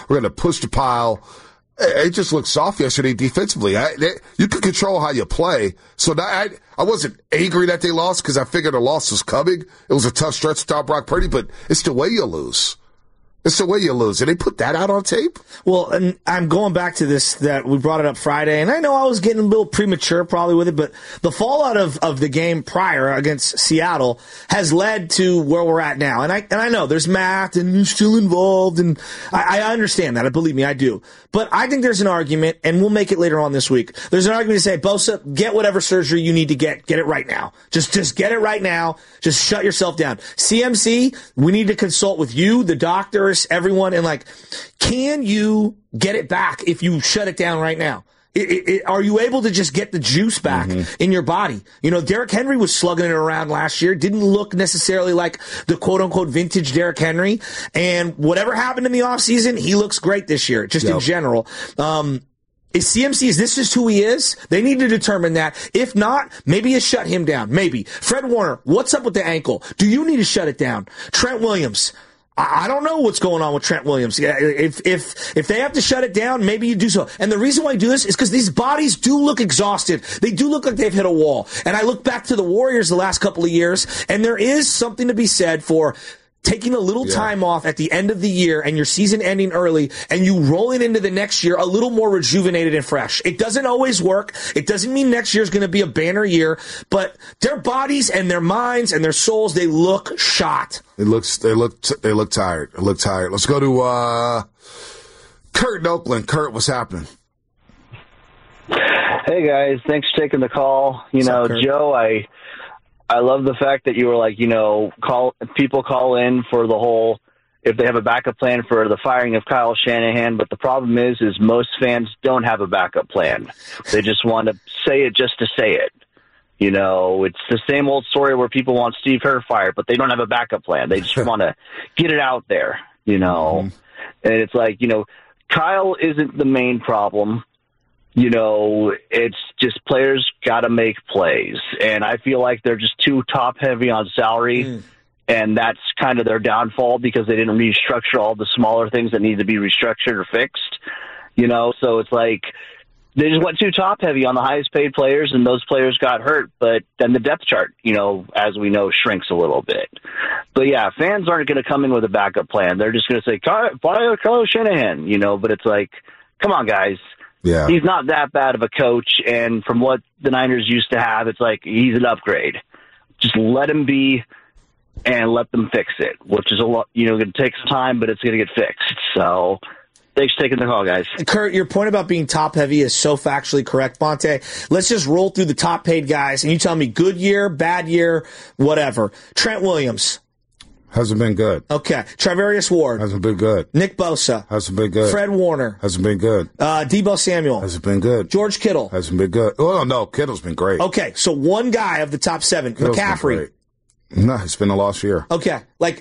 the pile. It just looked soft yesterday defensively. You can control how you play. So I wasn't angry that they lost because I figured the loss was coming. It was a tough stretch without Brock Purdy, but it's the way you lose. It's the way you lose. Did they put that out on tape? Well, and I'm going back to this, that we brought it up Friday, and I know I was getting a little premature probably with it, but the fallout of the game prior against Seattle has led to where we're at now. And I know there's math and you're still involved, and I understand that. Believe me, I do. But I think there's an argument, and we'll make it later on this week. There's an argument to say, Bosa, get whatever surgery you need to get it right now. Just get it right now. Just shut yourself down. CMC, we need to consult with you, the doctors, everyone, and like, can you get it back if you shut it down right now? Are you able to just get the juice back in your body? You know, Derrick Henry was slugging it around last year, didn't look necessarily like the quote-unquote vintage Derrick Henry, and whatever happened in the offseason, he looks great this year, just in general. Is this just who he is? They need to determine that. If not, maybe you shut him down. Maybe. Fred Warner, what's up with the ankle? Do you need to shut it down? Trent Williams, I don't know what's going on with Trent Williams. If they have to shut it down, maybe you do so. And the reason why I do this is because these bodies do look exhausted. They do look like they've hit a wall. And I look back to the Warriors the last couple of years, and there is something to be said for taking a little time off at the end of the year and your season ending early and you rolling into the next year a little more rejuvenated and fresh. It doesn't always work. It doesn't mean next year is going to be a banner year, but their bodies and their minds and their souls, they look shot. They look tired. They look tired. Let's go to Kurt in Oakland. Kurt, what's happening? Hey guys, thanks for taking the call. Joe, I love the fact that you were like, people call in for the whole, if they have a backup plan for the firing of Kyle Shanahan. But the problem is most fans don't have a backup plan. They just want to say it just to say it. It's the same old story where people want Steve Kerr fired, but they don't have a backup plan. They just want to get it out there, And it's like, Kyle isn't the main problem. It's just players got to make plays. And I feel like they're just too top heavy on salary. And that's kind of their downfall because they didn't restructure all the smaller things that need to be restructured or fixed. So it's like they just went too top heavy on the highest paid players and those players got hurt. But then the depth chart, as we know, shrinks a little bit. But yeah, fans aren't going to come in with a backup plan. They're just going to say, fire Kyle Shanahan, but it's like, come on, guys. Yeah. He's not that bad of a coach, and from what the Niners used to have, it's like he's an upgrade. Just let him be and let them fix it, which is a lot, it takes time, but it's going to get fixed. So thanks for taking the call, guys. Kurt, your point about being top-heavy is so factually correct, Bonte. Let's just roll through the top-paid guys, and you tell me good year, bad year, whatever. Trent Williams. Hasn't been good. Okay. Travarius Ward. Hasn't been good. Nick Bosa. Hasn't been good. Fred Warner. Hasn't been good. Deebo Samuel. Hasn't been good. George Kittle. Hasn't been good. Oh, no, Kittle's been great. Okay, so one guy of the top 7, Kittle's McCaffrey. No, it's been a lost year. Okay.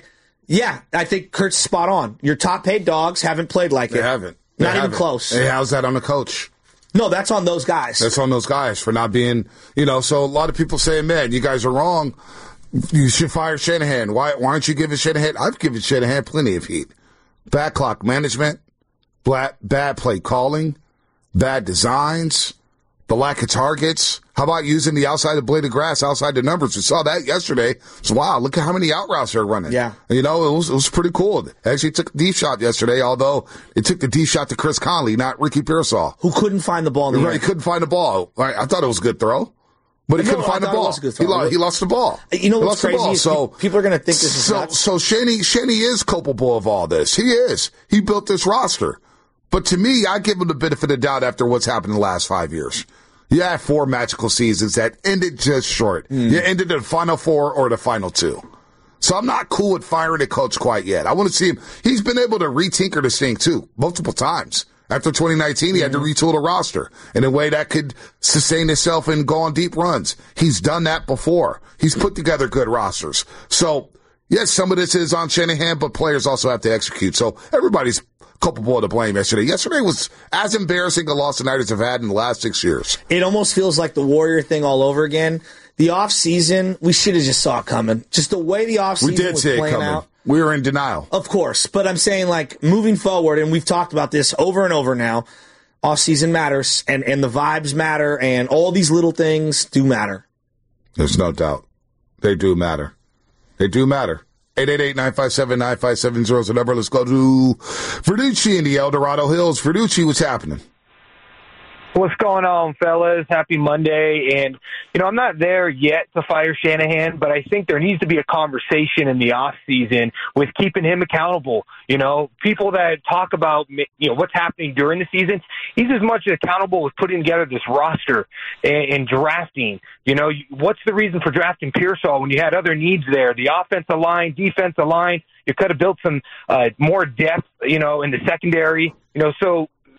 I think Kurt's spot on. Your top-paid dogs haven't played like it. They haven't. Not even close. Hey, how's that on the coach? No, that's on those guys. That's on those guys for not being, so a lot of people say, man, you guys are wrong. You should fire Shanahan. Why aren't you giving Shanahan? I've given Shanahan plenty of heat. Bad clock management, bad play calling, bad designs, the lack of targets. How about using the outside of blade of grass, outside the numbers? We saw that yesterday. So, wow, look at how many out routes they're running. Yeah. It was pretty cool. Actually took a deep shot yesterday, although it took the deep shot to Chris Conley, not Ricky Pearsall. Who couldn't find the ball in the air. He couldn't find the ball. I thought it was a good throw. But he couldn't find the ball. He lost the ball. You know what's crazy? So people are going to think this is nuts. So Shanny is culpable of all this. He is. He built this roster. But to me, I give him the benefit of the doubt after what's happened in the last 5 years. You had 4 magical seasons that ended just short. You ended in the Final 4 or the Final 2. So I'm not cool with firing a coach quite yet. I want to see him. He's been able to retinker this thing, too, multiple times. After 2019, he had to retool the roster in a way that could sustain itself and go on deep runs. He's done that before. He's put together good rosters. So, yes, some of this is on Shanahan, but players also have to execute. So everybody's culpable of the blame yesterday. Yesterday was as embarrassing a loss the Niners have had in the last 6 years. It almost feels like the Warrior thing all over again. The offseason, we should have just saw it coming. Just the way the offseason was playing out. We were in denial. Of course. But I'm saying, moving forward, and we've talked about this over and over now, offseason matters, and the vibes matter, and all these little things do matter. There's no doubt. They do matter. They do matter. 888-957-9570 is the number. Let's go to Verducci in the El Dorado Hills. Verducci, what's happening? What's going on, fellas? Happy Monday. And, I'm not there yet to fire Shanahan, but I think there needs to be a conversation in the offseason with keeping him accountable. People that talk about, what's happening during the season, he's as much accountable with putting together this roster and drafting. What's the reason for drafting Pearsall when you had other needs there? The offensive line, defensive line, you could have built some more depth, in the secondary. So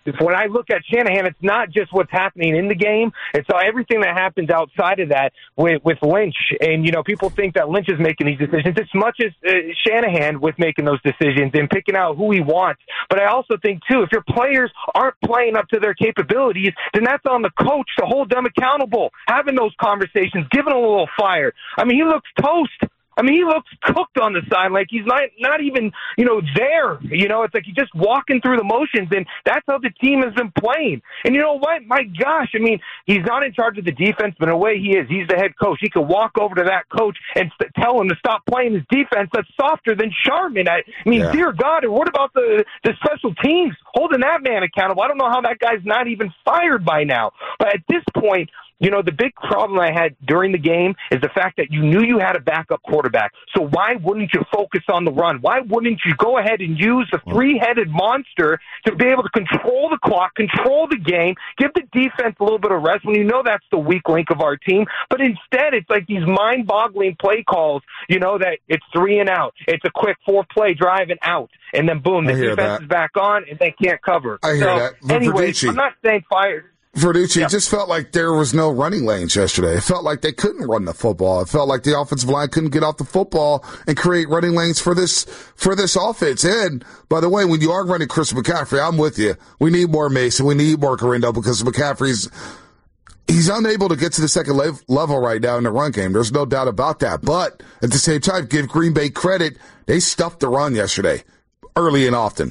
when I look at Shanahan, it's not just what's happening in the game. It's everything that happens outside of that with Lynch. And, people think that Lynch is making these decisions as much as Shanahan with making those decisions and picking out who he wants. But I also think, too, if your players aren't playing up to their capabilities, then that's on the coach to hold them accountable, having those conversations, giving them a little fire. I mean, he looks toast. I mean, he looks cooked on the side, like he's not even, there. It's like he's just walking through the motions, and that's how the team has been playing. And you know what? My gosh, I mean, he's not in charge of the defense, but in a way he is. He's the head coach. He could walk over to that coach and tell him to stop playing his defense that's softer than Sharman. I mean, Dear God, and what about the special teams holding that man accountable? I don't know how that guy's not even fired by now. But at this point, the big problem I had during the game is the fact that you knew you had a backup quarterback. So why wouldn't you focus on the run? Why wouldn't you go ahead and use the three-headed monster to be able to control the clock, control the game, give the defense a little bit of rest when you know that's the weak link of our team? But instead, it's like these mind-boggling play calls, that it's 3 and out. It's a quick 4-play drive and out. And then, boom, the defense is back on, and they can't cover. I hear that. Anyways, I'm not saying fire. Verducci, it just felt like there was no running lanes yesterday. It felt like they couldn't run the football. It felt like the offensive line couldn't get off the football and create running lanes for this offense. And, by the way, when you are running Chris McCaffrey, I'm with you. We need more Mason. We need more Carindo because McCaffrey's he's unable to get to the second level right now in the run game. There's no doubt about that. But at the same time, give Green Bay credit. They stuffed the run yesterday early and often.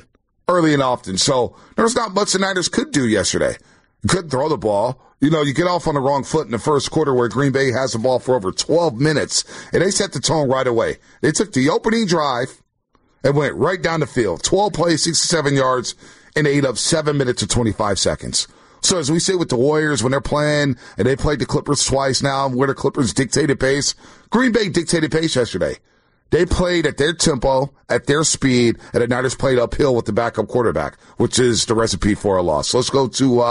So there's not much the Niners could do yesterday. Couldn't throw the ball. You get off on the wrong foot in the first quarter where Green Bay has the ball for over 12 minutes, and they set the tone right away. They took the opening drive and went right down the field. 12 plays, 67 yards, and ate up 7 minutes and 25 seconds. So as we say with the Warriors when they're playing, and they played the Clippers twice now, where the Clippers dictated pace, Green Bay dictated pace yesterday. They played at their tempo, at their speed, and the Niners played uphill with the backup quarterback, which is the recipe for a loss. So let's go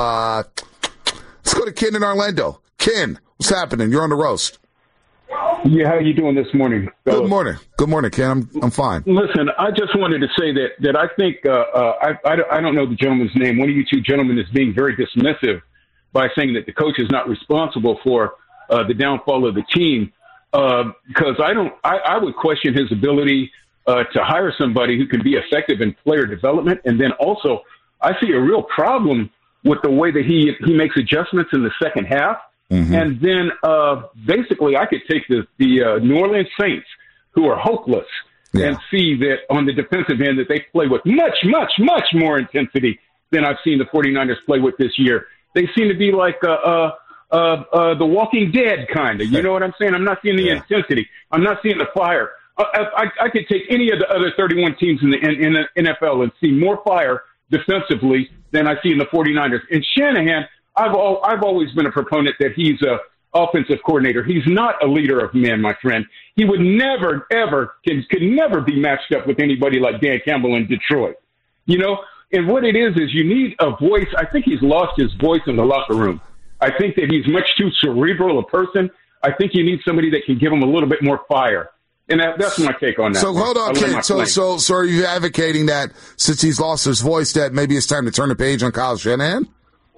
to Ken in Orlando. Ken, what's happening? You're on the roast. Yeah, how you doing this morning, fellas? Good morning, Ken. I'm fine. Listen, I just wanted to say that I think I don't know the gentleman's name. One of you two gentlemen is being very dismissive by saying that the coach is not responsible for the downfall of the team. Because I would question his ability to hire somebody who can be effective in player development. And then also, I see a real problem with the way that he makes adjustments in the second half. Mm-hmm. And then basically I could take the New Orleans Saints, who are hopeless, and see that on the defensive end that they play with much, much, much more intensity than I've seen the 49ers play with this year. They seem to be like the Walking Dead kind of, you know what I'm saying? I'm not seeing the intensity. I'm not seeing the fire. I could take any of the other 31 teams in the NFL and see more fire defensively than I see in the 49ers. And Shanahan, I've always been a proponent that he's a offensive coordinator. He's not a leader of men, my friend. He would never, ever, could never be matched up with anybody like Dan Campbell in Detroit. And what it is you need a voice. I think he's lost his voice in the locker room. I think that he's much too cerebral a person. I think you need somebody that can give him a little bit more fire. And that's my take on that. So hold on, Ken. So are you advocating that since he's lost his voice, that maybe it's time to turn the page on Kyle Shanahan?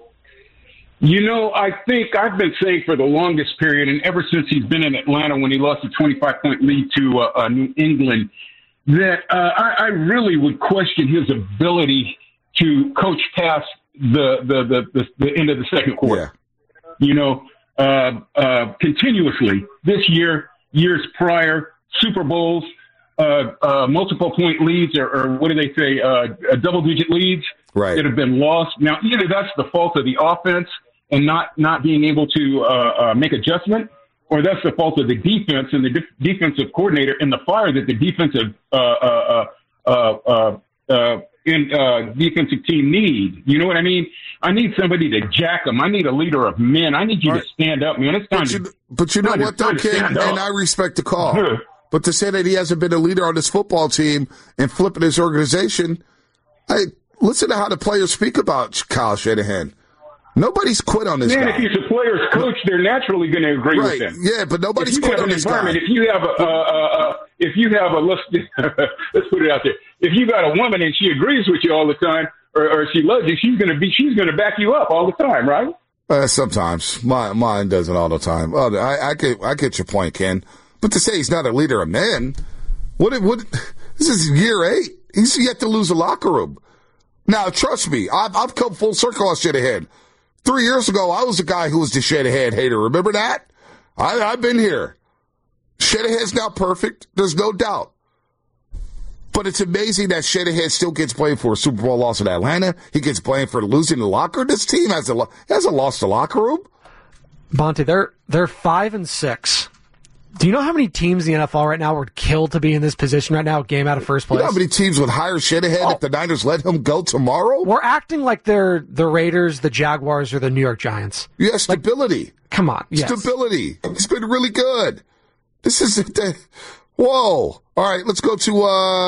I think I've been saying for the longest period, and ever since he's been in Atlanta when he lost a 25-point lead to New England, that I really would question his ability to coach past the end of the second quarter. Continuously. This year, years prior, Super Bowls, multiple point leads, or what do they say, double-digit leads that have been lost. Now, either that's the fault of the offense and not being able to make adjustment, or that's the fault of the defense and the defensive coordinator and the fire that the defensive defensive team need. You know what I mean? I need somebody to jack them. I need a leader of men. I need you to stand up, man. It's time But you know what, though, Ken? And I respect the call. But to say that he hasn't been a leader on this football team and flipping his organization, listen to how the players speak about Kyle Shanahan. Nobody's quit on this guy. If he's a player's coach, they're naturally going to agree with him. Yeah, but nobody's quit on this guy. If you have let's put it out there. If you got a woman and she agrees with you all the time, or she loves you, she's gonna back you up all the time, right? Sometimes mine doesn't all the time. Oh, I get your point, Ken. But to say he's not a leader of men, what? This is year 8. He's yet to lose a locker room. Now, trust me, I've come full circle on Shanahan. 3 years ago, I was the guy who was the Shanahan hater. Remember that? I've been here. Shanahan's not perfect. There's no doubt. But it's amazing that Shanahan still gets blamed for a Super Bowl loss in Atlanta. He gets blamed for losing the locker room. This team hasn't lost the locker room. Bonte, they're 5-6. Do you know how many teams in the NFL right now would kill to be in this position right now, game out of first place? You know how many teams would hire Shanahan if the Niners let him go tomorrow? We're acting like they're the Raiders, the Jaguars, or the New York Giants. Yeah, stability. Come on. Yes. Stability. It's been really good. This is whoa. All right, let's go to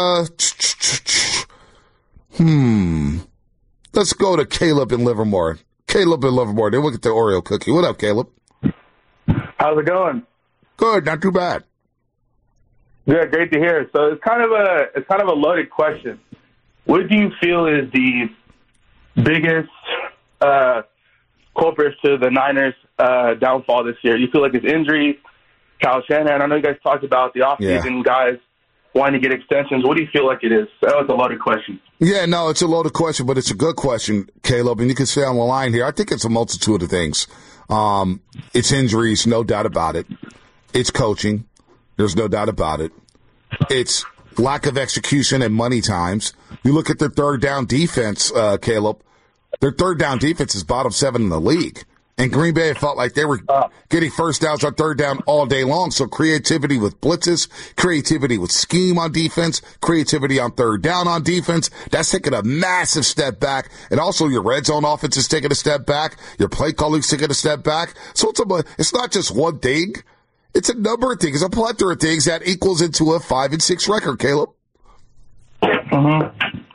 let's go to Caleb in Livermore. Then we'll get the Oreo cookie. What up, Caleb? How's it going? Good, not too bad. Good, great to hear. So it's kind of a loaded question. What do you feel is the biggest culprit to the Niners' downfall this year? Do you feel like it's injuries? Kyle Shanahan, I know you guys talked about the offseason guys wanting to get extensions. What do you feel like it is? That was a loaded question. Yeah, no, it's a loaded question, but it's a good question, Caleb, and you can stay on the line here. I think it's a multitude of things. It's injuries, no doubt about it. It's coaching. There's no doubt about it. It's lack of execution and money times. You look at their third down defense, Caleb. Their third down defense is bottom 7 in the league. And Green Bay felt like they were getting first downs on third down all day long. So creativity with blitzes, creativity with scheme on defense, creativity on third down on defense. That's taking a massive step back. And also your red zone offense is taking a step back. Your play calling's taking a step back. So it's not just one thing. It's a number of things, a plethora of things that equals into a 5-6 record, Caleb. Mm-hmm.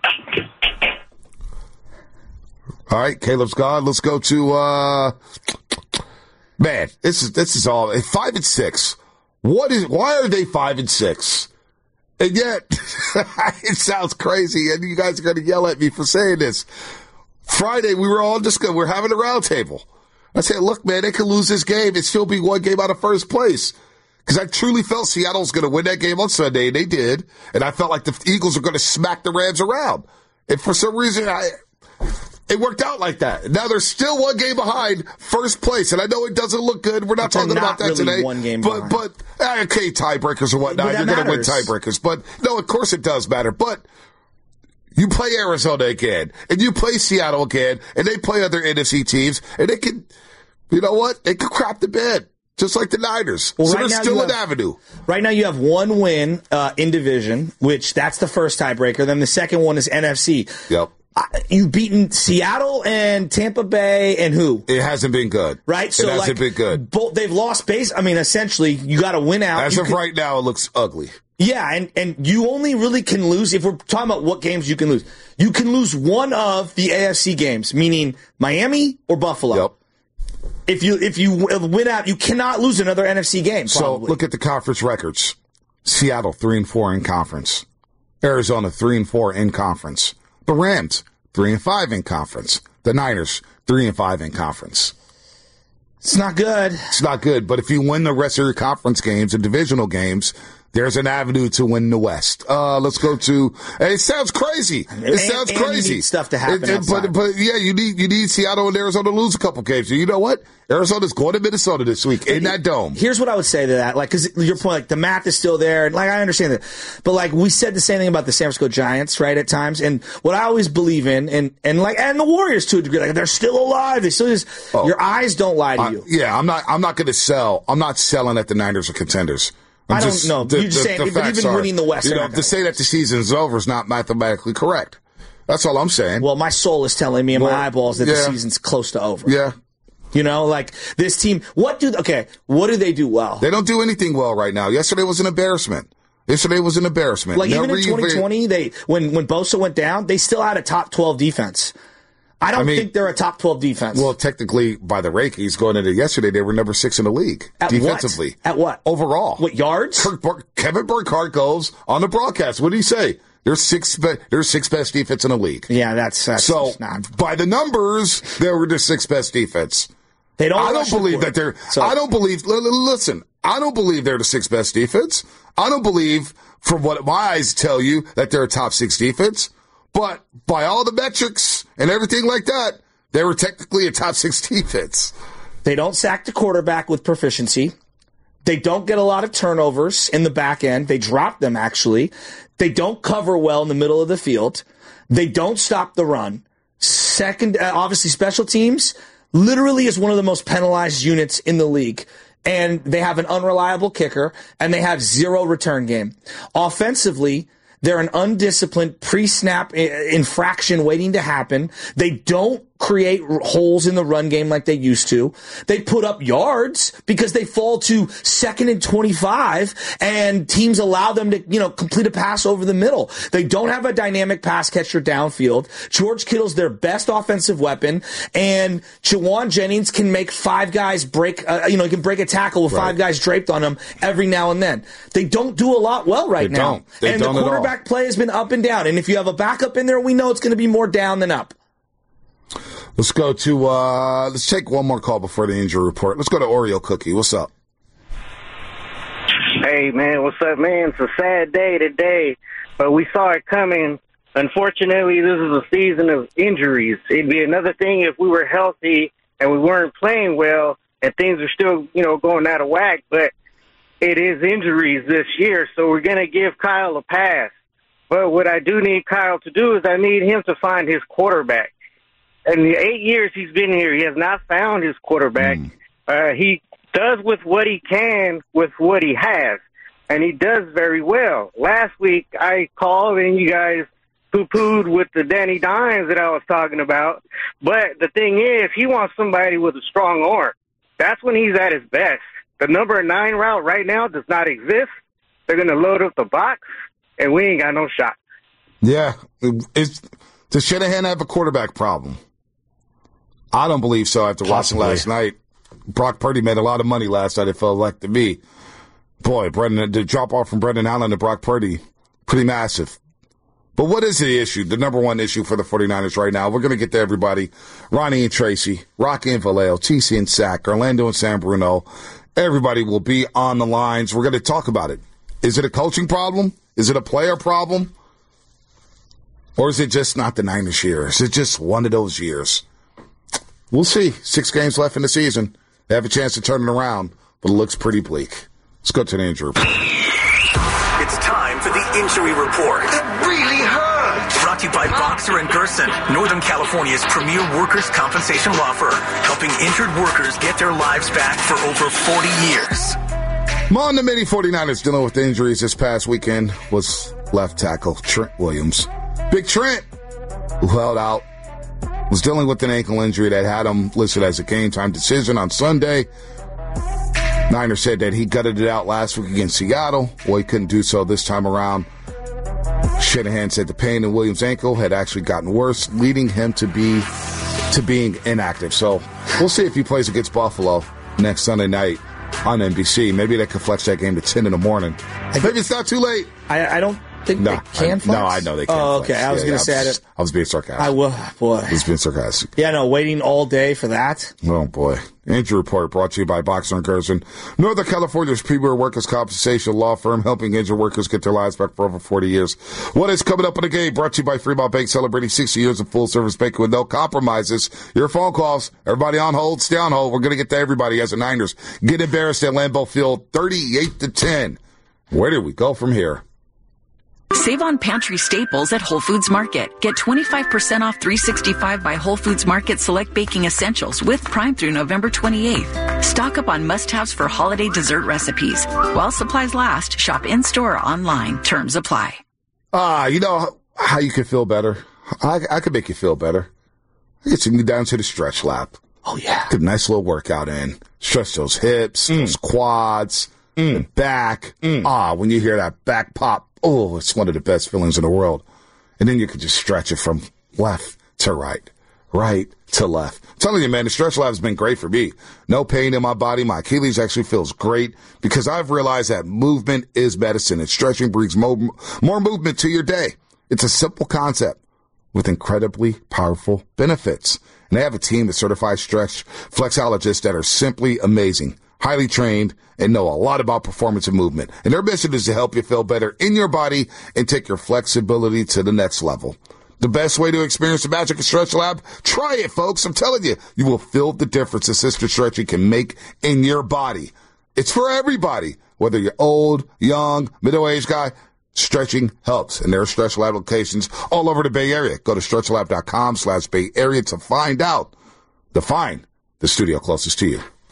All right, Caleb's gone. Let's go to man. This is all 5-6. Why are they 5-6? And yet it sounds crazy, and you guys are going to yell at me for saying this. Friday we were all discussing. We're having a round table. I said, look, man, they could lose this game and still be one game out of first place. Because I truly felt Seattle was going to win that game on Sunday, and they did. And I felt like the Eagles were going to smack the Rams around. And for some reason, it worked out like that. Now they're still one game behind first place. And I know it doesn't look good. We're not talking about that really today. One game but okay, tiebreakers or whatnot. You're going to win tiebreakers. But no, of course it does matter. But you play Arizona again, and you play Seattle again, and they play other NFC teams, and they can, you know what? They could crap the bed, just like the Niners. Well, so right there's still an avenue. Right now you have one win in division, which that's the first tiebreaker. Then the second one is NFC. Yep. You've beaten Seattle and Tampa Bay and who? It hasn't been good. Right? So it hasn't been good. They've lost base. I mean, essentially, you got to win out. As of right now, it looks ugly. Yeah, and you only really can lose, if we're talking about what games you can lose, you can lose one of the AFC games, meaning Miami or Buffalo. Yep. If you win out, you cannot lose another NFC game, probably. So look at the conference records. Seattle 3-4 in conference. Arizona 3-4 in conference. The Rams 3-5 in conference. The Niners 3-5 in conference. It's not good. It's not good, but if you win the rest of your conference games and divisional games, there's an avenue to win the West. Let's go to. It sounds crazy. It sounds crazy. You need stuff to happen. But yeah, you need Seattle and Arizona to lose a couple games. So you know what? Arizona's going to Minnesota this week in that dome. Here's what I would say to that, like, because your point, like, the math is still there, and like, I understand that, but like, we said the same thing about the San Francisco Giants, right? At times, and what I always believe in, and the Warriors to a degree, like, they're still alive. They still just your eyes don't lie to you. Yeah, I'm not going to sell. I'm not selling that the Niners are contenders. I don't know. You're just saying, but even winning the West, to say that the season's over is not mathematically correct. That's all I'm saying. Well, my soul is telling me in my eyeballs that the season's close to over. Yeah. You know, like, this team, what do they do well? They don't do anything well right now. Yesterday was an embarrassment. Like, even in 2020, when Bosa went down, they still had a top 12 defense. I don't think they're a top 12 defense. Well, technically, by the rankings going into yesterday, they were number 6 in the league defensively. At what? Overall. What, yards? Kevin Burkhardt goes on the broadcast. What did he say? They're sixth best defense in the league. Yeah, that's so not. By the numbers, they were the sixth best defense. They don't. I don't believe that they're. So, I don't believe. Listen, I don't believe they're the sixth best defense. I don't believe, from what my eyes tell you, that they're a top 6 defense. But by all the metrics and everything like that, they were technically a top 6 defense. They don't sack the quarterback with proficiency. They don't get a lot of turnovers in the back end. They drop them, actually. They don't cover well in the middle of the field. They don't stop the run. Second, obviously, special teams literally is one of the most penalized units in the league. And they have an unreliable kicker, and they have 0 return game. Offensively, they're an undisciplined pre-snap infraction waiting to happen. They don't create holes in the run game like they used to. They put up yards because they fall to 2nd and 25, and teams allow them to, complete a pass over the middle. They don't have a dynamic pass catcher downfield. George Kittle's their best offensive weapon, and Jawan Jennings can make 5 guys break, he can break a tackle with 5 guys draped on him every now and then. They don't do a lot well right now. And the quarterback play has been up and down. And if you have a backup in there, we know it's going to be more down than up. Let's go to, let's take one more call before the injury report. Let's go to Oreo Cookie. What's up? Hey, man, what's up, man? It's a sad day today, but we saw it coming. Unfortunately, this is a season of injuries. It'd be another thing if we were healthy and we weren't playing well and things are still, going out of whack, but it is injuries this year, so we're going to give Kyle a pass. But what I do need Kyle to do is I need him to find his quarterback. In the 8 years he's been here, he has not found his quarterback. He does with what he can with what he has, and he does very well. Last week I called and you guys poo-pooed with the Danny Dimes that I was talking about. But the thing is, he wants somebody with a strong arm. That's when he's at his best. The number 9 route right now does not exist. They're going to load up the box, and we ain't got no shot. Yeah. Does Shanahan have a quarterback problem? I don't believe so after watching last night. Brock Purdy made a lot of money last night, it felt like to me. Boy, the drop-off from Brendan Allen to Brock Purdy, pretty massive. But what is the issue, the number one issue for the 49ers right now? We're going to get to everybody. Ronnie and Tracy, Rocky and Vallejo, TC and Sack, Orlando and San Bruno. Everybody will be on the lines. We're going to talk about it. Is it a coaching problem? Is it a player problem? Or is it just not the Niners year? Is it just one of those years? We'll see. 6 games left in the season. They have a chance to turn it around, but it looks pretty bleak. Let's go to the injury report. It's time for the injury report. It really hurts. Brought to you by Boxer & Gerson, Northern California's premier workers' compensation law firm, helping injured workers get their lives back for over 40 years. Among the many 49ers dealing with injuries this past weekend was left tackle Trent Williams. Big Trent, who held out, was dealing with an ankle injury that had him listed as a game-time decision on Sunday. Niners said that he gutted it out last week against Seattle. Well, he couldn't do so this time around. Shanahan said the pain in Williams' ankle had actually gotten worse, leading him to being inactive. So we'll see if he plays against Buffalo next Sunday night on NBC. Maybe they could flex that game to 10 in the morning. Maybe it's not too late. I don't think they can flex? No, I know they can. Oh, okay. Flex. I was going to say I was being sarcastic. I was being sarcastic. Yeah, no, waiting all day for that. Oh, boy. Injury report brought to you by Boxer & Gerson, Northern California's premier workers' compensation law firm, helping injured workers get their lives back for over 40 years. What is coming up in the game? Brought to you by Fremont Bank, celebrating 60 years of full-service banking with no compromises. Your phone calls. Everybody on hold. Stay on hold. We're going to get to everybody as the Niners get embarrassed at Lambeau Field, 38-10. Where do we go from here? Save on pantry staples at Whole Foods Market. Get 25% off $3.65 by Whole Foods Market Select Baking Essentials with Prime through November 28th. Stock up on must-haves for holiday dessert recipes. While supplies last, shop in-store or online. Terms apply. You know how you can feel better? I could make you feel better. I get you down to the stretch lap. Oh, yeah. Get a nice little workout in. Stretch those hips, those quads, and back. When you hear that back pop, oh, it's one of the best feelings in the world. And then you can just stretch it from left to right to left. I'm telling you, man, the stretch lab has been great for me. No pain in my body. My Achilles actually feels great because I've realized that movement is medicine and stretching brings more movement to your day. It's a simple concept with incredibly powerful benefits. And they have a team of certified stretch flexologists that are simply amazing, highly trained, and know a lot about performance and movement. And their mission is to help you feel better in your body and take your flexibility to the next level. The best way to experience the magic of Stretch Lab? Try it, folks. I'm telling you, you will feel the difference assisted stretching can make in your body. It's for everybody, whether you're old, young, middle-aged guy. Stretching helps, and there are Stretch Lab locations all over the Bay Area. Go to stretchlab.com/Bay Area to find out. Find the studio closest to you.